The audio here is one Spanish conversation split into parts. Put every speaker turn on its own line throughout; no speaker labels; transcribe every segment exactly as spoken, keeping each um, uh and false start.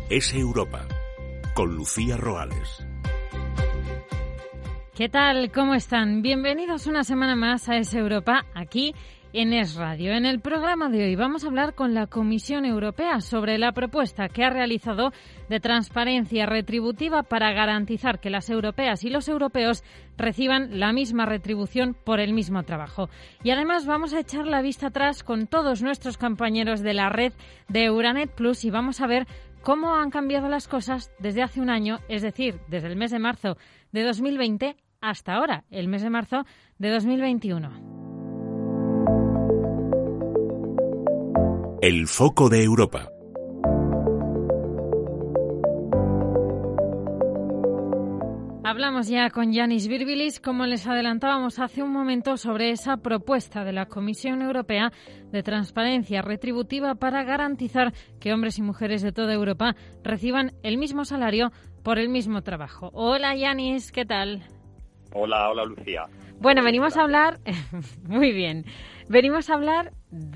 Es Europa, con Lucía Roales.
¿Qué tal? ¿Cómo están? Bienvenidos una semana más a Es Europa, aquí en Es Radio. En el programa de hoy vamos a hablar con la Comisión Europea sobre la propuesta que ha realizado de transparencia retributiva para garantizar que las europeas y los europeos reciban la misma retribución por el mismo trabajo. Y además vamos a echar la vista atrás con todos nuestros compañeros de la red de Euranet Plus y vamos a ver cómo han cambiado las cosas desde hace un año, es decir, desde el mes de marzo de dos mil veinte hasta ahora, el mes de marzo de dos mil veintiuno.
El foco de Europa.
Hablamos ya con Yanis Virbilis, como les adelantábamos hace un momento, sobre esa propuesta de la Comisión Europea de transparencia retributiva para garantizar que hombres y mujeres de toda Europa reciban el mismo salario por el mismo trabajo. Hola Yanis, ¿qué tal?
Hola, hola Lucía.
Bueno, venimos a hablar, muy bien, venimos a hablar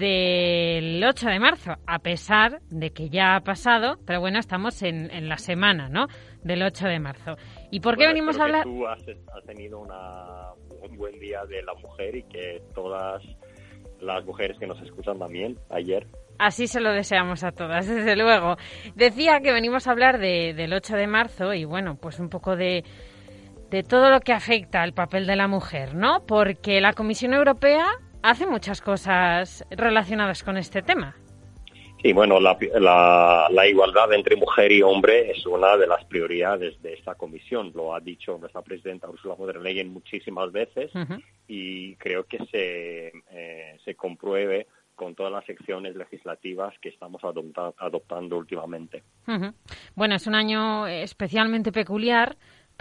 del ocho de marzo, a pesar de que ya ha pasado, pero bueno, estamos en, en la semana, ¿no?, del ocho de marzo. ¿Y por qué
bueno,
venimos a hablar?
Que tú has, has tenido una, un buen día de la mujer y que todas las mujeres que nos escuchan también ayer.
Así se lo deseamos a todas, desde luego. Decía que venimos a hablar de, del ocho de marzo y bueno, pues un poco de... de todo lo que afecta al papel de la mujer, ¿no? Porque la Comisión Europea hace muchas cosas relacionadas con este tema.
Sí, bueno, la, la, la igualdad entre mujer y hombre es una de las prioridades de esta comisión. Lo ha dicho nuestra presidenta Ursula von der Leyen muchísimas veces uh-huh. y creo que se, eh, se compruebe con todas las secciones legislativas que estamos adopta, adoptando últimamente.
Uh-huh. Bueno, es un año especialmente peculiar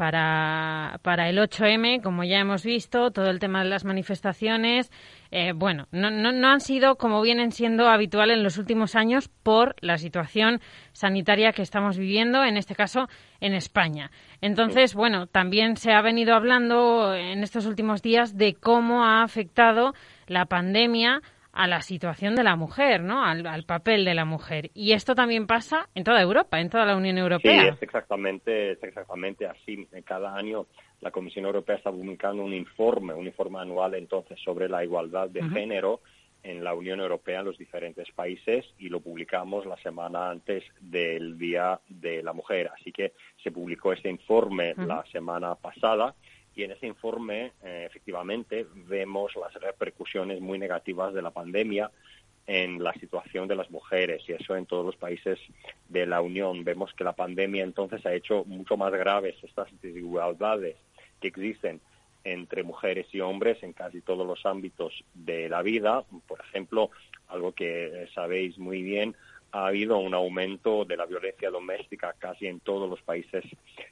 para para el ocho eme, como ya hemos visto, todo el tema de las manifestaciones, eh, bueno, no, no, no han sido como vienen siendo habitual en los últimos años por la situación sanitaria que estamos viviendo, en este caso en España. Entonces, bueno, también se ha venido hablando en estos últimos días de cómo ha afectado la pandemia a la situación de la mujer, ¿no?, al, al papel de la mujer. Y esto también pasa en toda Europa, en toda la Unión Europea.
Sí, es exactamente, es exactamente así. Cada año la Comisión Europea está publicando un informe, un informe anual entonces sobre la igualdad de uh-huh. género en la Unión Europea en los diferentes países y lo publicamos la semana antes del Día de la Mujer. Así que se publicó este informe uh-huh. la semana pasada. Y en ese informe, eh, efectivamente, vemos las repercusiones muy negativas de la pandemia en la situación de las mujeres, y eso en todos los países de la Unión. Vemos que la pandemia entonces ha hecho mucho más graves estas desigualdades que existen entre mujeres y hombres en casi todos los ámbitos de la vida. Por ejemplo, algo que sabéis muy bien, ha habido un aumento de la violencia doméstica casi en todos los países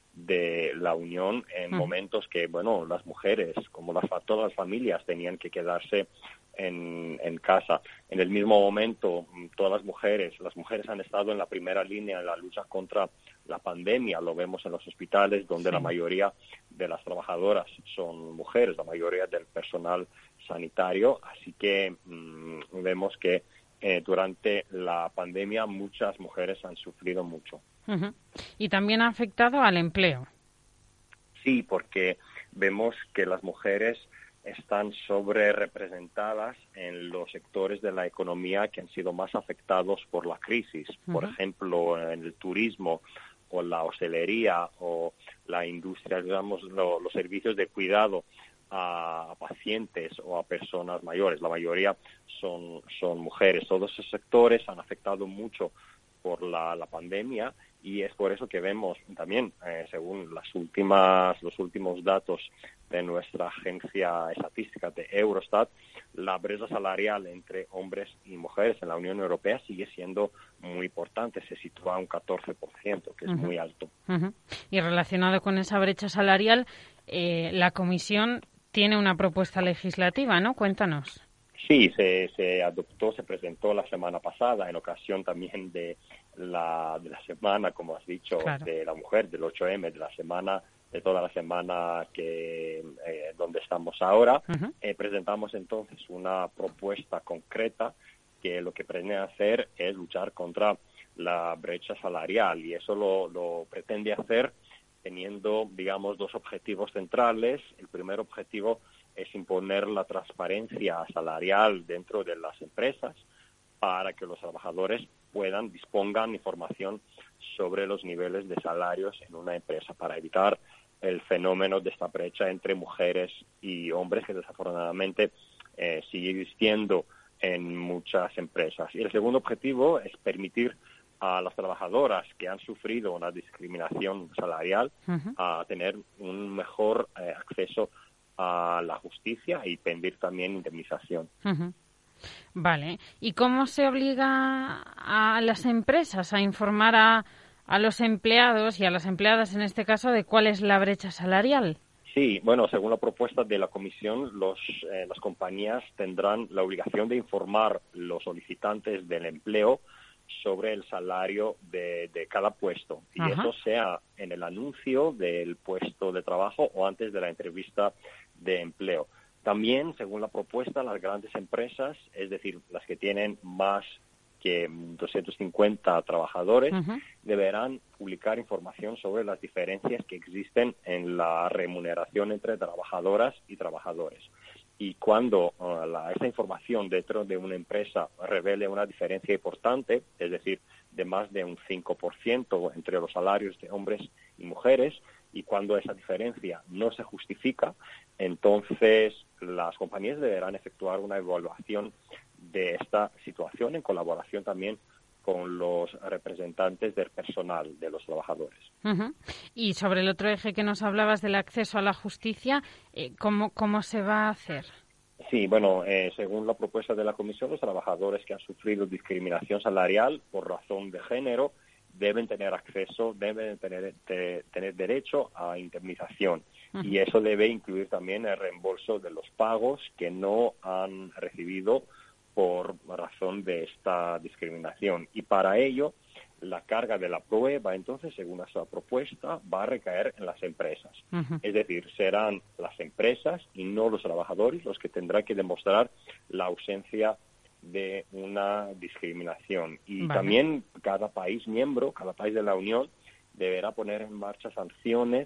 de la Unión en uh-huh. momentos que, bueno, las mujeres, como las, todas las familias, tenían que quedarse en, en casa. En el mismo momento, todas las mujeres, las mujeres han estado en la primera línea en la lucha contra la pandemia. Lo vemos en los hospitales, donde sí. la mayoría de las trabajadoras son mujeres, la mayoría del personal sanitario. Así que mmm, vemos que Eh, durante la pandemia muchas mujeres han sufrido mucho.
Uh-huh. Y también ha afectado al empleo.
Sí, porque vemos que las mujeres están sobre representadas en los sectores de la economía que han sido más afectados por la crisis. Uh-huh. Por ejemplo, en el turismo o la hostelería o la industria, digamos, lo, los servicios de cuidado a pacientes o a personas mayores. La mayoría son, son mujeres. Todos esos sectores han afectado mucho por la, la pandemia y es por eso que vemos también, eh, según las últimas, los últimos datos de nuestra agencia estadística de Eurostat, la brecha salarial entre hombres y mujeres en la Unión Europea sigue siendo muy importante, se sitúa a un catorce por ciento, que es uh-huh. muy alto.
Uh-huh. Y relacionado con esa brecha salarial, eh, la Comisión tiene una propuesta legislativa, ¿no? Cuéntanos.
Sí, se, se adoptó, se presentó la semana pasada en ocasión también de la, de la semana, como has dicho, claro. de la mujer, del ocho eme, de la semana, de toda la semana que eh, donde estamos ahora. Uh-huh. Eh, presentamos entonces una propuesta concreta que lo que pretende hacer es luchar contra la brecha salarial, y eso lo, lo pretende hacer teniendo, digamos, dos objetivos centrales. El primer objetivo es imponer la transparencia salarial dentro de las empresas para que los trabajadores puedan, dispongan información sobre los niveles de salarios en una empresa, para evitar el fenómeno de esta brecha entre mujeres y hombres que desafortunadamente eh, sigue existiendo en muchas empresas. Y el segundo objetivo es permitir a las trabajadoras que han sufrido una discriminación salarial uh-huh. a tener un mejor eh, acceso a la justicia y pedir también indemnización.
Uh-huh. Vale. ¿Y cómo se obliga a las empresas a informar a, a los empleados y a las empleadas, en este caso, de cuál es la brecha salarial?
Sí, bueno, según la propuesta de la Comisión, los, eh, las compañías tendrán la obligación de informar los solicitantes del empleo sobre el salario de, de cada puesto. Y Ajá. eso sea en el anuncio del puesto de trabajo o antes de la entrevista de empleo. También, según la propuesta, las grandes empresas, es decir, las que tienen más que doscientos cincuenta trabajadores, uh-huh. deberán publicar información sobre las diferencias que existen en la remuneración entre trabajadoras y trabajadores. Y cuando uh, la, esta información dentro de una empresa revele una diferencia importante, es decir, de más de un cinco por ciento entre los salarios de hombres y mujeres, y cuando esa diferencia no se justifica, entonces las compañías deberán efectuar una evaluación de esta situación en colaboración también con los representantes del personal, de los trabajadores.
Uh-huh. Y sobre el otro eje que nos hablabas del acceso a la justicia, eh, ¿cómo, cómo se va a hacer?
Sí, bueno, eh, según la propuesta de la Comisión, los trabajadores que han sufrido discriminación salarial por razón de género deben tener acceso, deben tener, de, tener derecho a indemnización. Uh-huh. Y eso debe incluir también el reembolso de los pagos que no han recibido por razón de esta discriminación. Y para ello, la carga de la prueba, entonces, según esa propuesta, va a recaer en las empresas. Uh-huh. Es decir, serán las empresas y no los trabajadores los que tendrán que demostrar la ausencia de una discriminación. Y vale. también cada país miembro, cada país de la Unión, deberá poner en marcha sanciones,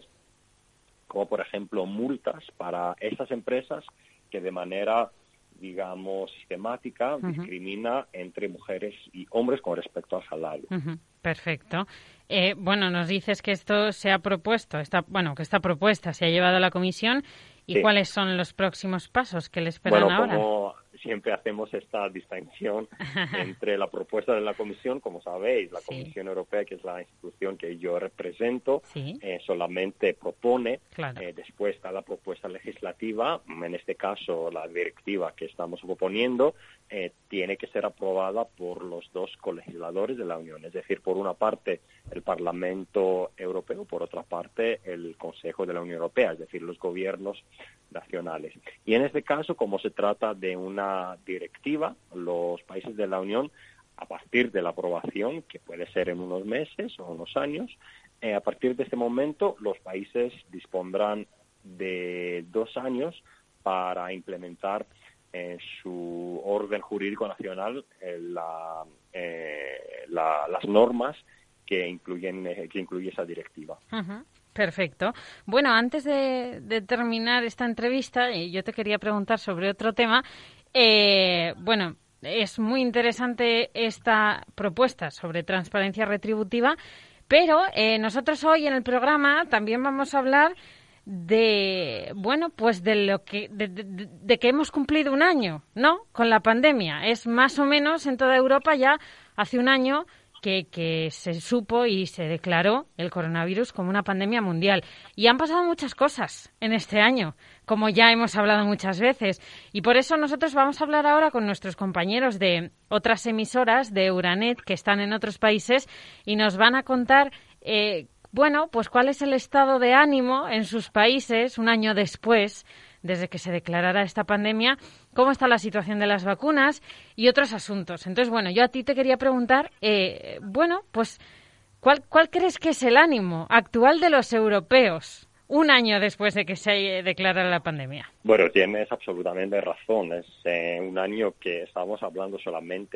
como por ejemplo multas para estas empresas que de manera, digamos, sistemática uh-huh. discrimina entre mujeres y hombres con respecto al salario.
Uh-huh. Perfecto. Eh, bueno, nos dices que esto se ha propuesto, está, bueno, que esta propuesta se ha llevado a la Comisión. ¿Y sí. cuáles son los próximos pasos que le esperan
bueno,
ahora?
Como siempre hacemos esta distinción entre la propuesta de la Comisión, como sabéis, la sí. Comisión Europea, que es la institución que yo represento, sí. eh, solamente propone, claro. eh, después está la propuesta legislativa, en este caso la directiva que estamos proponiendo, eh, tiene que ser aprobada por los dos colegisladores de la Unión, es decir, por una parte el Parlamento Europeo, por otra parte el Consejo de la Unión Europea, es decir, los gobiernos nacionales. Y en este caso, como se trata de una directiva, los países de la Unión, a partir de la aprobación, que puede ser en unos meses o unos años, eh, a partir de este momento los países dispondrán de dos años para implementar en su orden jurídico nacional eh, la, eh, la, las normas que incluyen eh, que incluye esa directiva.
Uh-huh. Perfecto. Bueno, antes de, de terminar esta entrevista, yo te quería preguntar sobre otro tema. Eh, bueno, es muy interesante esta propuesta sobre transparencia retributiva, pero eh, nosotros hoy en el programa también vamos a hablar de, bueno, pues de lo que de, de, de que hemos cumplido un año, ¿no? Con la pandemia. Es más o menos en toda Europa ya hace un año Que, que se supo y se declaró el coronavirus como una pandemia mundial. Y han pasado muchas cosas en este año, como ya hemos hablado muchas veces. Y por eso nosotros vamos a hablar ahora con nuestros compañeros de otras emisoras de Euranet que están en otros países y nos van a contar, eh, bueno, pues cuál es el estado de ánimo en sus países un año después, desde que se declarara esta pandemia, cómo está la situación de las vacunas y otros asuntos. Entonces, bueno, yo a ti te quería preguntar, eh, bueno, pues, ¿cuál, ¿cuál crees que es el ánimo actual de los europeos un año después de que se declarara la pandemia?
Bueno, tienes absolutamente razón. Es eh, un año que estamos hablando solamente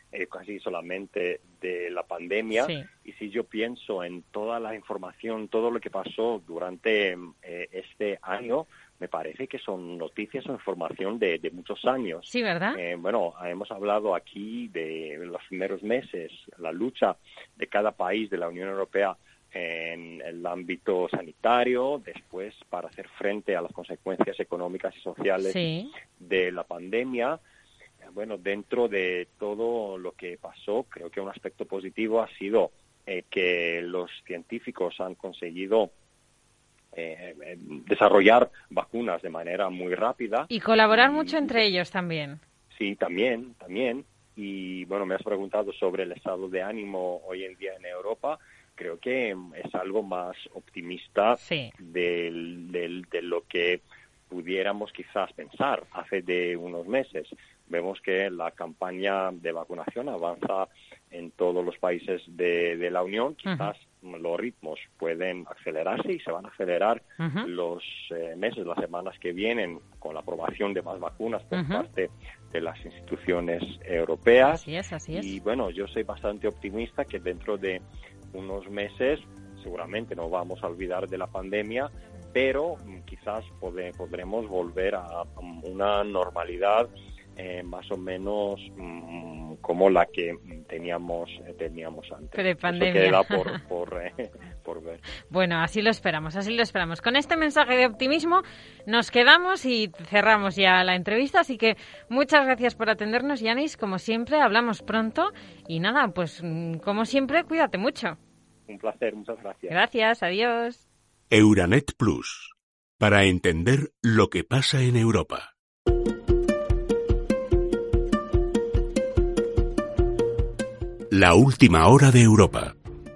eh, casi solamente de la pandemia.
Sí.
Y si yo pienso en toda la información, todo lo que pasó durante eh, este año, me parece que son noticias o información de, de muchos años.
Sí, ¿verdad?
Eh, bueno, hemos hablado aquí de los primeros meses, la lucha de cada país de la Unión Europea en el ámbito sanitario, después para hacer frente a las consecuencias económicas y sociales
sí.
de la pandemia. Bueno, dentro de todo lo que pasó, creo que un aspecto positivo ha sido eh, que los científicos han conseguido eh, eh, desarrollar vacunas de manera muy rápida.
Y colaborar
y,
mucho entre ellos también.
Sí, también, también. Y bueno, me has preguntado sobre el estado de ánimo hoy en día en Europa. Creo que es algo más optimista
sí.
del, del, de lo que pudiéramos quizás pensar hace de unos meses. Vemos que la campaña de vacunación avanza en todos los países de, de la Unión. Quizás uh-huh. los ritmos pueden acelerarse y se van a acelerar uh-huh. los eh, meses, las semanas que vienen con la aprobación de más vacunas por uh-huh. parte de las instituciones europeas.
Así es, así es.
Y bueno, yo soy bastante optimista que dentro de unos meses seguramente no vamos a olvidar de la pandemia, pero quizás pod- podremos volver a una normalidad eh, más o menos mm, como la que teníamos eh, teníamos antes.
Pre-pandemia.
Eso queda por, por, eh, por ver.
Bueno, así lo esperamos, así lo esperamos. Con este mensaje de optimismo nos quedamos y cerramos ya la entrevista, así que muchas gracias por atendernos, Yanis. Como siempre, hablamos pronto y nada, pues como siempre, cuídate mucho.
Un placer, muchas gracias.
Gracias, adiós.
Euranet Plus, para entender lo que pasa en Europa. La última hora de Europa.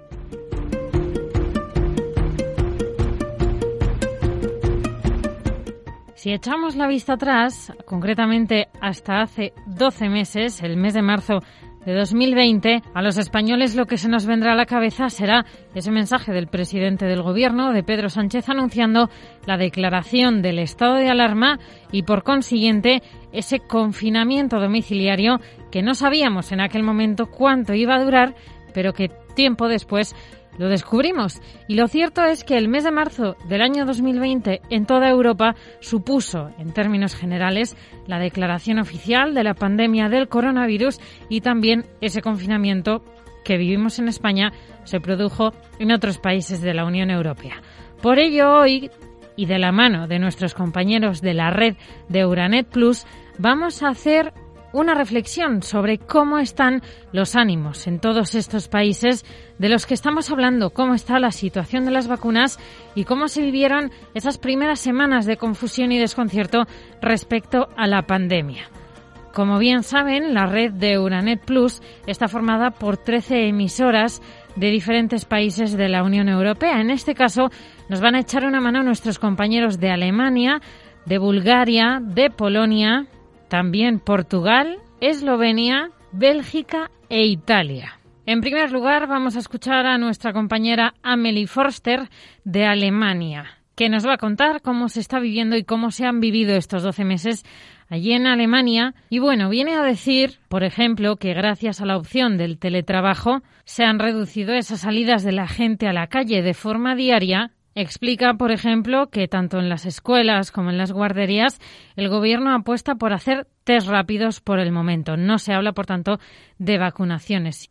Si echamos la vista atrás, concretamente hasta hace doce meses, el mes de marzo de dos mil veinte, a los españoles lo que se nos vendrá a la cabeza será ese mensaje del presidente del Gobierno, de Pedro Sánchez, anunciando la declaración del estado de alarma y, por consiguiente, ese confinamiento domiciliario que no sabíamos en aquel momento cuánto iba a durar, pero que tiempo después lo descubrimos. Y lo cierto es que el mes de marzo del año dos mil veinte en toda Europa supuso, en términos generales, la declaración oficial de la pandemia del coronavirus y también ese confinamiento que vivimos en España se produjo en otros países de la Unión Europea. Por ello, hoy, y de la mano de nuestros compañeros de la red de Euranet Plus, vamos a hacer una reflexión sobre cómo están los ánimos en todos estos países de los que estamos hablando, cómo está la situación de las vacunas y cómo se vivieron esas primeras semanas de confusión y desconcierto respecto a la pandemia. Como bien saben, la red de Euranet Plus está formada por trece emisoras de diferentes países de la Unión Europea. En este caso, nos van a echar una mano nuestros compañeros de Alemania, de Bulgaria, de Polonia, también Portugal, Eslovenia, Bélgica e Italia. En primer lugar, vamos a escuchar a nuestra compañera Amelie Forster de Alemania, que nos va a contar cómo se está viviendo y cómo se han vivido estos doce meses allí en Alemania. Y bueno, viene a decir, por ejemplo, que gracias a la opción del teletrabajo se han reducido esas salidas de la gente a la calle de forma diaria. Explica, por ejemplo, que tanto en las escuelas como en las guarderías el gobierno apuesta por hacer test rápidos por el momento. No se habla, por tanto, de vacunaciones.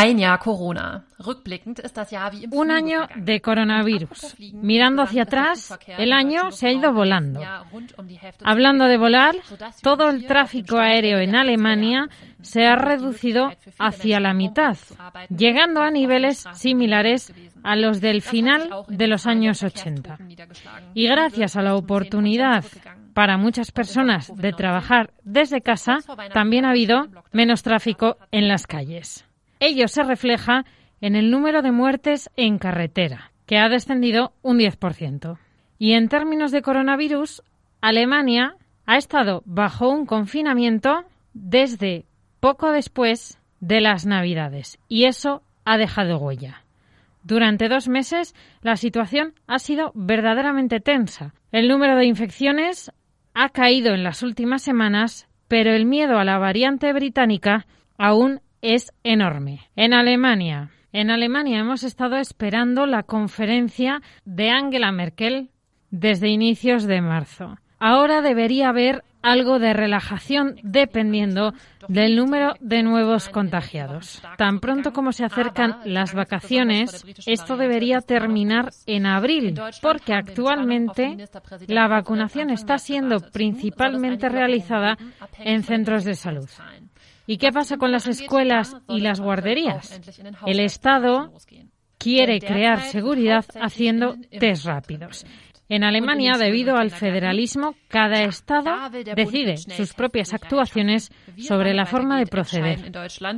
Un año de coronavirus. Mirando hacia atrás, el año se ha ido volando. Hablando de volar, todo el tráfico aéreo en Alemania se ha reducido hacia la mitad, llegando a niveles similares a los del final de los años ochenta. Y gracias a la oportunidad para muchas personas de trabajar desde casa, también ha habido menos tráfico en las calles. Ello se refleja en el número de muertes en carretera, que ha descendido un diez por ciento. Y en términos de coronavirus, Alemania ha estado bajo un confinamiento desde poco después de las Navidades, y eso ha dejado huella. Durante dos meses, la situación ha sido verdaderamente tensa. El número de infecciones ha caído en las últimas semanas, pero el miedo a la variante británica aún es enorme. En Alemania, en Alemania hemos estado esperando la conferencia de Angela Merkel desde inicios de marzo. Ahora debería haber algo de relajación dependiendo del número de nuevos contagiados. Tan pronto como se acercan las vacaciones, esto debería terminar en abril, porque actualmente la vacunación está siendo principalmente realizada en centros de salud. ¿Y qué pasa con las escuelas y las guarderías? El Estado quiere crear seguridad haciendo test rápidos. En Alemania, debido al federalismo, cada Estado decide sus propias actuaciones sobre la forma de proceder.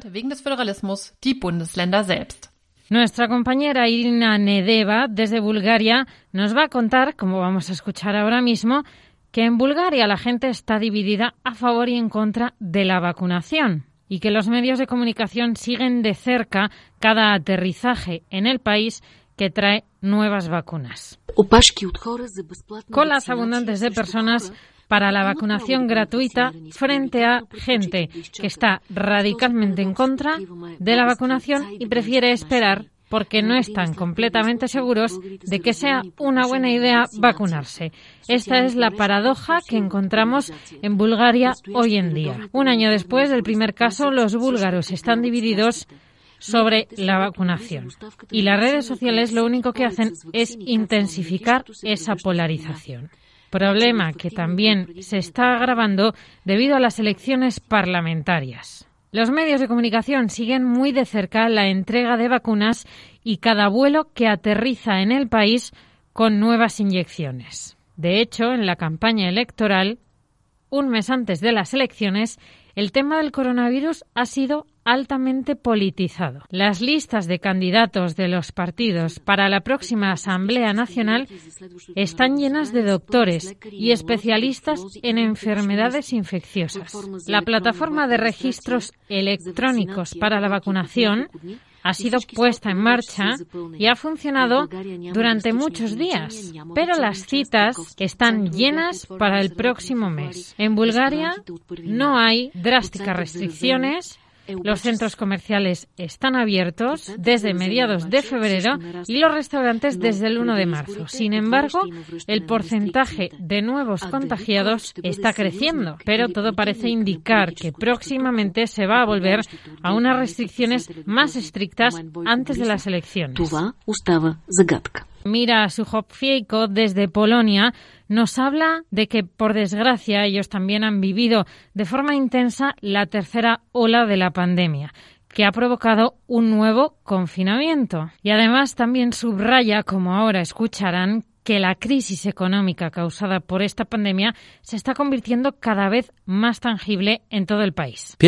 Nuestra compañera Irina Nedeva, desde Bulgaria, nos va a contar, como vamos a escuchar ahora mismo, que en Bulgaria la gente está dividida a favor y en contra de la vacunación y que los medios de comunicación siguen de cerca cada aterrizaje en el país que trae nuevas vacunas. Colas abundantes de personas para la vacunación gratuita frente a gente que está radicalmente en contra de la vacunación y prefiere esperar porque no están completamente seguros de que sea una buena idea vacunarse. Esta es la paradoja que encontramos en Bulgaria hoy en día. Un año después del primer caso, los búlgaros están divididos sobre la vacunación. Y las redes sociales lo único que hacen es intensificar esa polarización. Problema que también se está agravando debido a las elecciones parlamentarias. Los medios de comunicación siguen muy de cerca la entrega de vacunas y cada vuelo que aterriza en el país con nuevas inyecciones. De hecho, en la campaña electoral, un mes antes de las elecciones, el tema del coronavirus ha sido altamente politizado. Las listas de candidatos de los partidos para la próxima Asamblea Nacional están llenas de doctores y especialistas en enfermedades infecciosas. La plataforma de registros electrónicos para la vacunación ha sido puesta en marcha y ha funcionado durante muchos días, pero las citas están llenas para el próximo mes. En Bulgaria no hay drásticas restricciones. Los centros comerciales están abiertos desde mediados de febrero y los restaurantes desde el uno de marzo. Sin embargo, el porcentaje de nuevos contagiados está creciendo, pero todo parece indicar que próximamente se va a volver a unas restricciones más estrictas antes de las elecciones. Mira Suchowskiego desde Polonia nos habla de que, por desgracia, ellos también han vivido de forma intensa la tercera ola de la pandemia, que ha provocado un nuevo confinamiento. Y además también subraya, como ahora escucharán, que la crisis económica causada por esta pandemia se está convirtiendo cada vez más tangible en todo el país.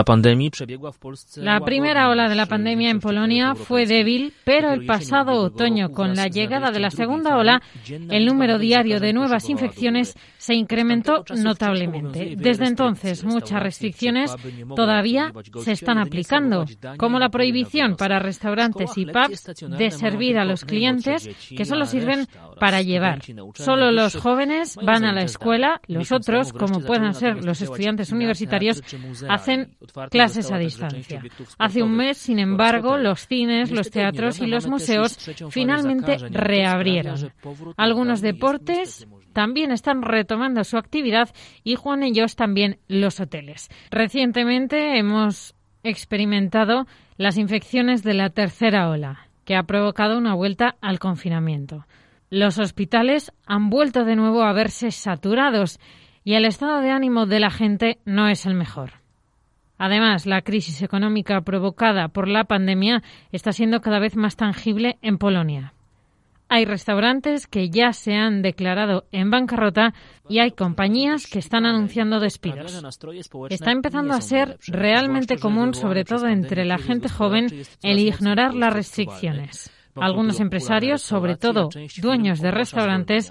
La primera ola de la pandemia en Polonia fue débil, pero el pasado otoño, con la llegada de la segunda ola, el número diario de nuevas infecciones se incrementó notablemente. Desde entonces, muchas restricciones todavía se están aplicando, como la prohibición para restaurantes y pubs de servir a los clientes, que solo sirven para para llevar. Solo los jóvenes van a la escuela, los otros, como puedan ser los estudiantes universitarios, hacen clases a distancia. Hace un mes, sin embargo, los cines, los teatros y los museos finalmente reabrieron. Algunos deportes también están retomando su actividad y con ellos también los hoteles. Recientemente hemos experimentado las infecciones de la tercera ola, que ha provocado una vuelta al confinamiento. Los hospitales han vuelto de nuevo a verse saturados y el estado de ánimo de la gente no es el mejor. Además, la crisis económica provocada por la pandemia está siendo cada vez más tangible en Polonia. Hay restaurantes que ya se han declarado en bancarrota y hay compañías que están anunciando despidos. Está empezando a ser realmente común, sobre todo entre la gente joven, el ignorar las restricciones. Algunos empresarios, sobre todo dueños de restaurantes,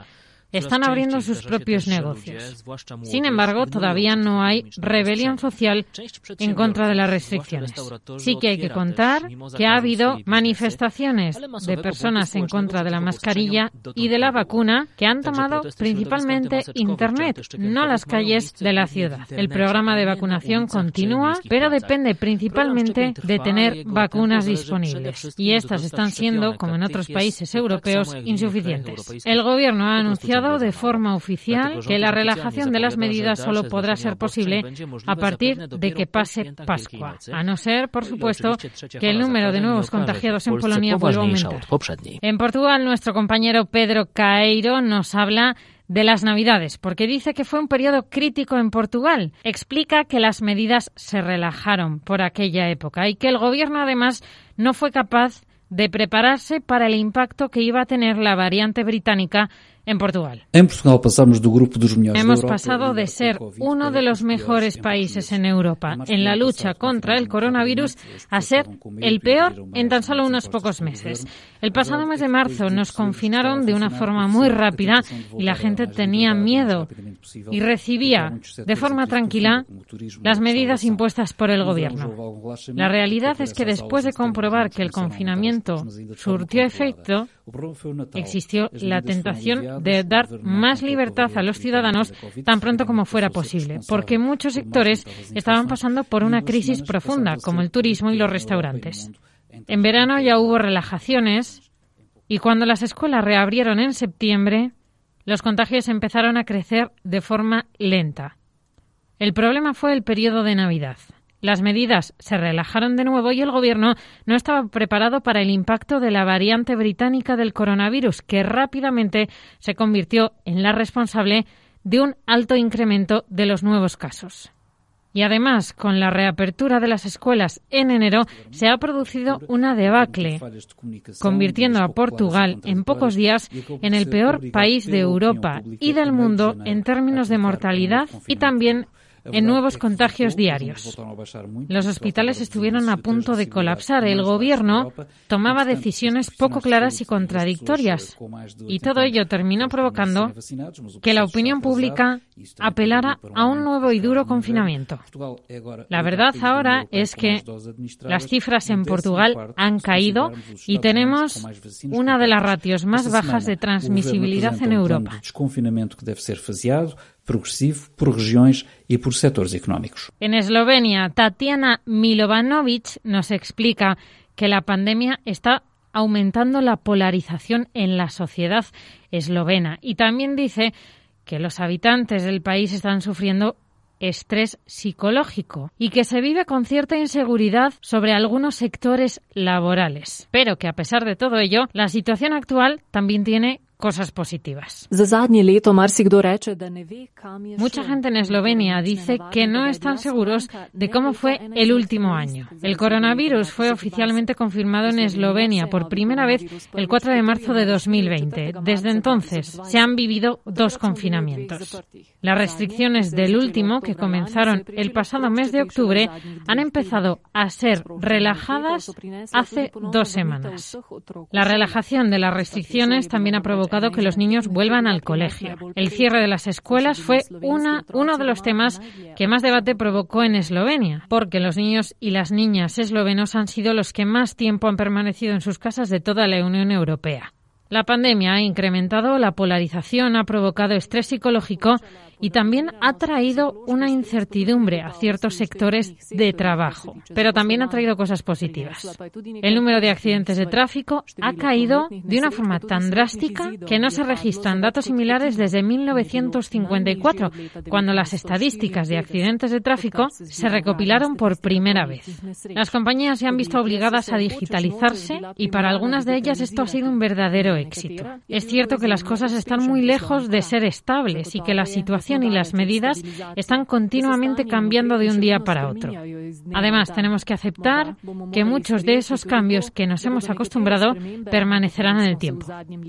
están abriendo sus propios negocios. Sin embargo, todavía no hay rebelión social en contra de las restricciones. Sí que hay que contar que ha habido manifestaciones de personas en contra de la mascarilla y de la vacuna que han tomado principalmente Internet, no las calles de la ciudad. El programa de vacunación continúa, pero depende principalmente de tener vacunas disponibles. Y estas están siendo, como en otros países europeos, insuficientes. El gobierno ha anunciado de forma oficial que la relajación de las medidas solo podrá ser posible a partir de que pase Pascua, a no ser, por supuesto, que el número de nuevos contagiados en Polonia vuelva a aumentar. En Portugal, nuestro compañero Pedro Caeiro nos habla de las Navidades, porque dice que fue un periodo crítico en Portugal. Explica que las medidas se relajaron por aquella época y que el gobierno, además, no fue capaz de prepararse para el impacto que iba a tener la variante británica en Portugal. Hemos pasado de ser uno de los mejores países en Europa en la lucha contra el coronavirus a ser el peor en tan solo unos pocos meses. El pasado mes de marzo nos confinaron de una forma muy rápida y la gente tenía miedo y recibía de forma tranquila las medidas impuestas por el gobierno. La realidad es que después de comprobar que el confinamiento surtió efecto, existió la tentación de dar más libertad a los ciudadanos tan pronto como fuera posible, porque muchos sectores estaban pasando por una crisis profunda, como el turismo y los restaurantes. En verano ya hubo relajaciones y cuando las escuelas reabrieron en septiembre, los contagios empezaron a crecer de forma lenta. El problema fue el periodo de Navidad. Las medidas se relajaron de nuevo y el gobierno no estaba preparado para el impacto de la variante británica del coronavirus, que rápidamente se convirtió en la responsable de un alto incremento de los nuevos casos. Y además, con la reapertura de las escuelas en enero, se ha producido una debacle, convirtiendo a Portugal en pocos días en el peor país de Europa y del mundo en términos de mortalidad y también en nuevos contagios diarios. Los hospitales estuvieron a punto de colapsar. El gobierno tomaba decisiones poco claras y contradictorias. Y todo ello terminó provocando que la opinión pública apelara a un nuevo y duro confinamiento. La verdad ahora es que las cifras en Portugal han caído y tenemos una de las ratios más bajas de transmisibilidad en Europa.
progresivo por regiões y por sectores económicos.
En Eslovenia, Tatiana Milovanovic nos explica que la pandemia está aumentando la polarización en la sociedad eslovena y también dice que los habitantes del país están sufriendo estrés psicológico y que se vive con cierta inseguridad sobre algunos sectores laborales, pero que a pesar de todo ello, la situación actual también tiene cosas positivas. Mucha gente en Eslovenia dice que no están seguros de cómo fue el último año. El coronavirus fue oficialmente confirmado en Eslovenia por primera vez el cuatro de marzo de dos mil veinte. Desde entonces se han vivido dos confinamientos. Las restricciones del último, que comenzaron el pasado mes de octubre, han empezado a ser relajadas hace dos semanas. La relajación de las restricciones también ha provocado que los niños vuelvan al colegio. El cierre de las escuelas fue una, uno de los temas que más debate provocó en Eslovenia, porque los niños y las niñas eslovenos han sido los que más tiempo han permanecido en sus casas de toda la Unión Europea. La pandemia ha incrementado la polarización, ha provocado estrés psicológico y también ha traído una incertidumbre a ciertos sectores de trabajo. Pero también ha traído cosas positivas. El número de accidentes de tráfico ha caído de una forma tan drástica que no se registran datos similares desde mil novecientos cincuenta y cuatro, cuando las estadísticas de accidentes de tráfico se recopilaron por primera vez. Las compañías se han visto obligadas a digitalizarse y para algunas de ellas esto ha sido un verdadero éxito. Es cierto que las cosas están muy lejos de ser estables y que la situación y las medidas están continuamente cambiando de un día para otro. Además, tenemos que aceptar que muchos de esos cambios que nos hemos acostumbrado permanecerán en el tiempo.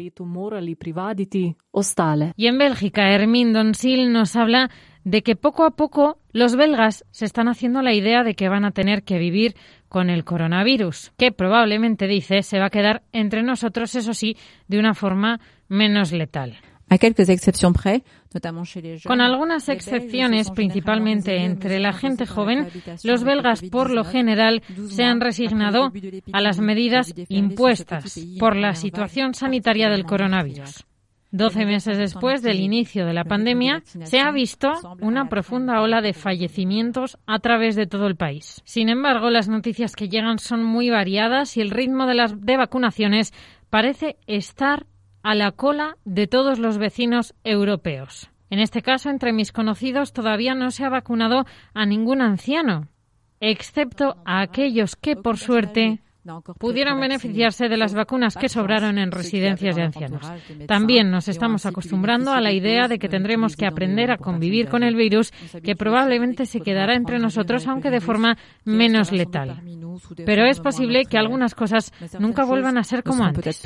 Y en Bélgica, Hermine Donsil nos habla de que poco a poco los belgas se están haciendo la idea de que van a tener que vivir con el coronavirus, que probablemente, dice, se va a quedar entre nosotros, eso sí, de una forma menos letal. Con algunas excepciones, principalmente entre la gente joven, los belgas, por lo general, se han resignado a las medidas impuestas por la situación sanitaria del coronavirus. Doce meses después del inicio de la pandemia, se ha visto una profunda ola de fallecimientos a través de todo el país. Sin embargo, las noticias que llegan son muy variadas y el ritmo de las de vacunaciones parece estar a la cola de todos los vecinos europeos. En este caso, entre mis conocidos, todavía no se ha vacunado a ningún anciano, excepto a aquellos que, por suerte, pudieron beneficiarse de las vacunas que sobraron en residencias de ancianos. También nos estamos acostumbrando a la idea de que tendremos que aprender a convivir con el virus, que probablemente se quedará entre nosotros, aunque de forma menos letal. Pero es posible que algunas cosas nunca vuelvan a ser como antes.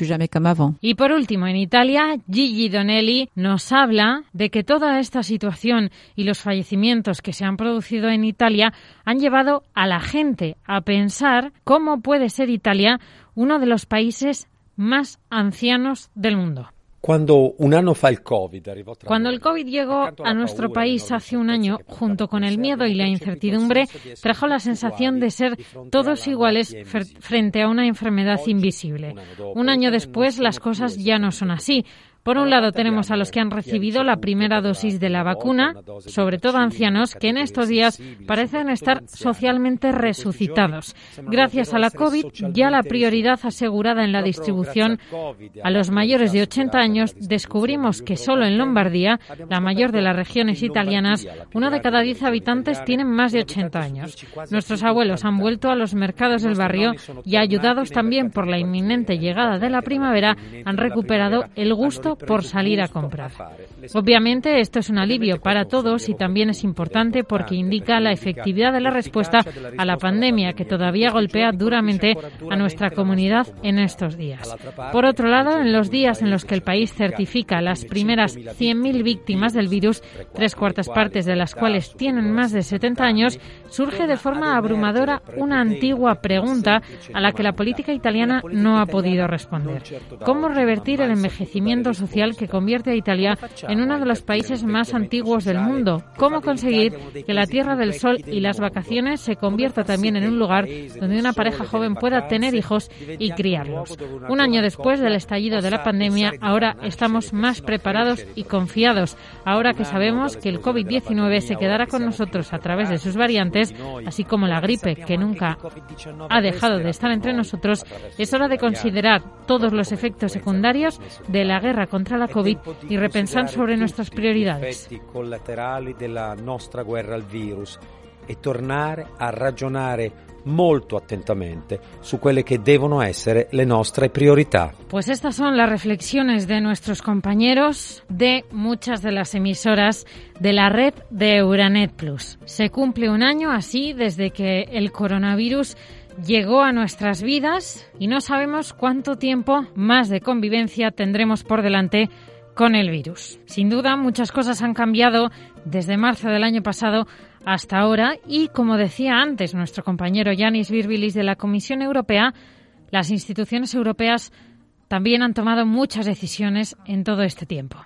Y por último, en Italia, Gigi Donelli nos habla de que toda esta situación y los fallecimientos que se han producido en Italia han llevado a la gente a pensar cómo puede ser Italia uno de los países más ancianos del mundo.
Cuando un año fa el COVID,
Cuando el COVID llegó a nuestro país hace un año, junto con el miedo y la incertidumbre, trajo la sensación de ser todos iguales frente a una enfermedad invisible. Un año después, las cosas ya no son así. Por un lado, tenemos a los que han recibido la primera dosis de la vacuna, sobre todo ancianos, que en estos días parecen estar socialmente resucitados. Gracias a la COVID, ya la prioridad asegurada en la distribución a los mayores de ochenta años, descubrimos que solo en Lombardía, la mayor de las regiones italianas, uno de cada diez habitantes tiene más de ochenta años. Nuestros abuelos han vuelto a los mercados del barrio y, ayudados también por la inminente llegada de la primavera, han recuperado el gusto por salir a comprar. Obviamente, esto es un alivio para todos y también es importante porque indica la efectividad de la respuesta a la pandemia, que todavía golpea duramente a nuestra comunidad en estos días. Por otro lado, en los días en los que el país certifica las primeras cien mil víctimas del virus, tres cuartas partes de las cuales tienen más de setenta años, surge de forma abrumadora una antigua pregunta a la que la política italiana no ha podido responder. ¿Cómo revertir el envejecimiento social que convierte a Italia en uno de los países más antiguos del mundo? ¿Cómo conseguir que la Tierra del Sol y las vacaciones se convierta también en un lugar donde una pareja joven pueda tener hijos y criarlos? Un año después del estallido de la pandemia, ahora estamos más preparados y confiados. Ahora que sabemos que el COVID diecinueve se quedará con nosotros a través de sus variantes, así como la gripe, que nunca ha dejado de estar entre nosotros, es hora de considerar todos los efectos secundarios de la guerra contra la COVID y repensar sobre nuestras prioridades.
Collaterali della nostra guerra al virus e tornare a ragionare molto attentamente su quelle che devono essere le nostre priorità.
Pues estas son las reflexiones de nuestros compañeros de muchas de las emisoras de la red de Euranet Plus. Se cumple un año así desde que el coronavirus llegó a nuestras vidas y no sabemos cuánto tiempo más de convivencia tendremos por delante con el virus. Sin duda, muchas cosas han cambiado desde marzo del año pasado hasta ahora y, como decía antes nuestro compañero Yanis Virbilis de la Comisión Europea, las instituciones europeas también han tomado muchas decisiones en todo este tiempo.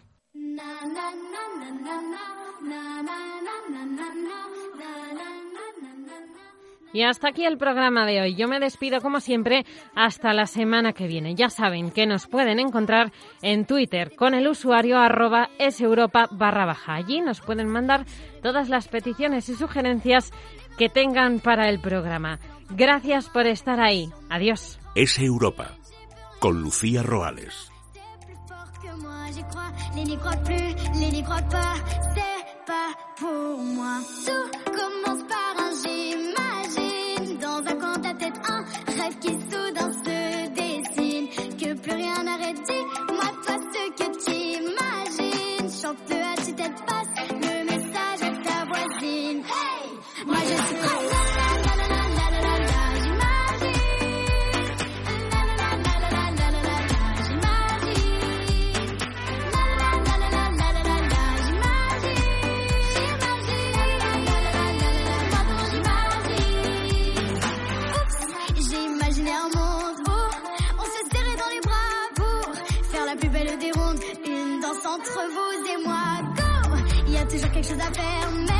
Y hasta aquí el programa de hoy. Yo me despido, como siempre, hasta la semana que viene. Ya saben que nos pueden encontrar en Twitter con el usuario arroba eseuropa barra baja. Allí nos pueden mandar todas las peticiones y sugerencias que tengan para el programa. Gracias por estar ahí. Adiós.
Es Europa, con Lucía Roales.
Dans un coin de ta tête, un rêve qui soudain se dessine, que plus rien n'arrête. Dis-moi toi ce que tu imagines. Chante-le à tue-tête, passe le message à ta voisine. Hey, moi je suis prête. La la la la la la la, j'imagine. La la la la la la la la, j'imagine. La la la la la la la la, j'imagine. J'imagine. La la la la la la, j'imagine. J'ai imaginé un monde où on se serrait dans les bras pour faire la plus belle des rondes, une danse entre vous et moi. Go, il y a toujours quelque chose à faire, mais